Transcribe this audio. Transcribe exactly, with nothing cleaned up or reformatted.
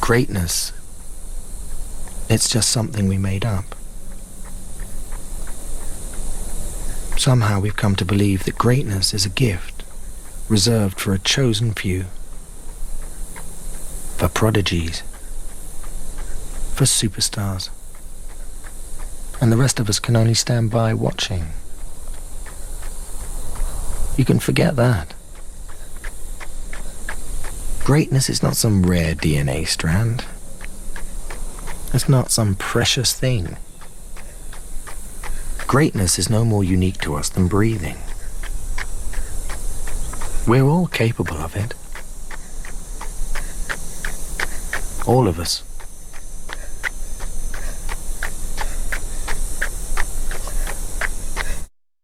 greatness, it's just something we made up. Somehow we've come to believe that greatness is a gift reserved for a chosen few, for prodigies, for superstars, and the rest of us can only stand by watching. You can forget that. Greatness is not some rare D N A strand. It's not some precious thing. Greatness is no more unique to us than breathing. We're all capable of it. All of us.